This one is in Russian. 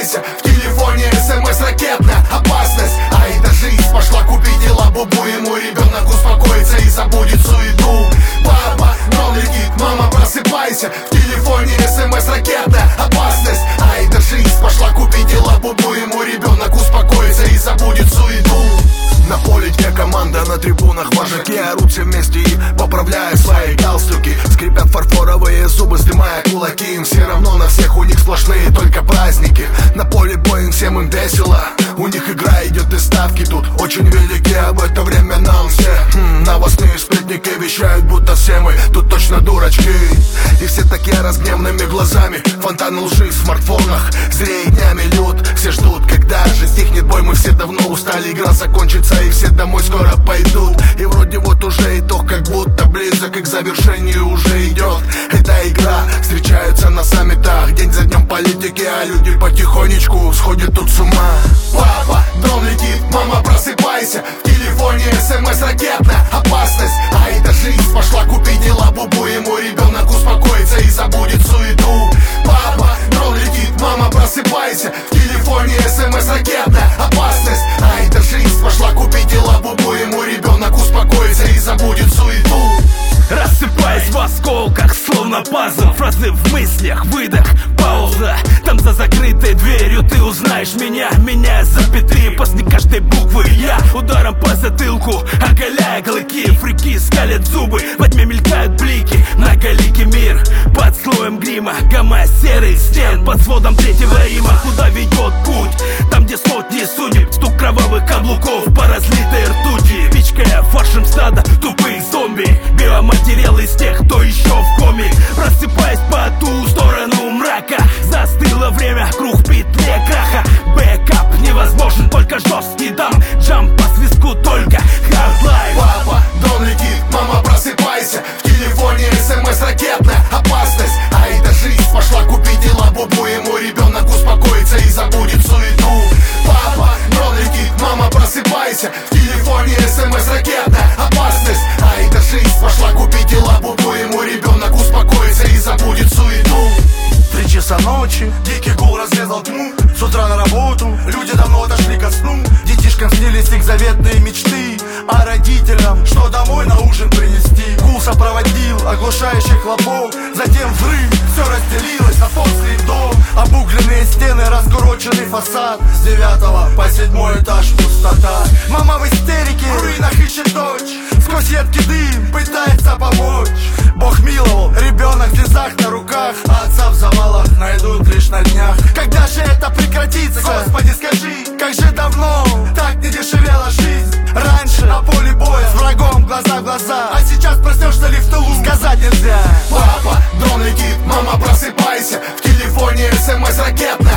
просыпайся, в телефоне СМС ракетная опасность. Ай да жизнь пошла, купи дела бубу, и мой ребенок успокоится и забудет суету. Папа, дрон летит, мама просыпайся, в телефоне СМС ракетная опасность. Ай да жизнь пошла, купи дела бубу, и мой ребенок успокоится и забудет суету. На поле, где команда, на трибунах вожаки орут все вместе и поправляя свои галстуки. Скрипят фарфоровые зубы, сжимая кулаки. Им все равно, на всех у них сплошные только праздники. На поле боем, всем им весело. У них игра идет и ставки тут очень велики. Об это время нам все новостные сплетники вещают, будто все мы тут точно дурачки. И все такие разгневанными глазами, фонтаны лжи в смартфонах зреет днями лед. Все ждут, когда же стихнет бой. Мы все давно устали, игра закончится и все домой скоро пойдут. И вроде вот уже итог как будто близок, и к завершению уже идет эта игра. Встречаются на саммитах день за днем политики, а люди потихонечку сходят тут с ума. Папа, дрон летит, мама просыпайся, в телефоне СМС ракетная опасность. Ай да жизнь пошла, купи дела бубу, и мой ребенок успокоится и забудет суету. Папа, дрон летит, мама просыпайся, в телефоне СМС ракетная опасность. Ай да жизнь пошла, купи дела бубу, и мой ребенок успокоится и забудет суету. Рассыпаясь в осколках, словно пазл, фразы в мыслях, выдох, пауза. Там за закрытой дверью ты узнаешь меня, меняя запятые после каждой буквы. Я ударом по затылку, оголяя клыки. Фрики скалят зубы, во тьме мелькают блики. Многоликий мир под слоем грима, гамма серых стен под сводом третьего Рима. Куда ведет путь? Там, где сотни судеб, стук кровавых каблуков по разлитой ртути. Пичкая фаршем стада тупых зомби, биоматериал из тех, кто еще в коме. Просыпаясь по ту сторону мрака, застыло время, круг в петле краха. Бэкап невозможен, только жесткий дам. Джамп по свистку, только хардлайф. Папа, дрон летит, мама просыпайся, в телефоне СМС ракетная опасность. Ай да жизнь пошла, купи дела бубу, и мой ребенок успокоится и забудет суету. Папа, дрон летит, мама просыпайся, в телефоне СМС ракетная опасность. Ай да жизнь пошла, купи дела бубу, и мой ребенок успокоится и забудет суету. 3 часа ночи, дикий гул разрезал тьму. С утра на работу, люди давно отошли ко сну. Детишкам снились их заветные мечты, а родителям, что домой на ужин принести. Гул сопроводил оглушающий хлопок, затем взрыв, все разделилось на после дом. Обугленные стены, раскуроченный фасад. С 9 по 7 этаж пустота. Мама в истерике, в руинах ищет дочь. Сквозь едкий дым пытается помочь. Бог миловал, ребенок в слезах на руках, а отца в завалах найдут лишь на днях. Когда же это прекратится? Господи, скажи, как же давно так не дешевела жизнь. Раньше на поле боя с врагом глаза в глаза, а сейчас проснешься ли в тылу, сказать нельзя. Папа, дрон летит, мама просыпайся, в телефоне СМС ракетная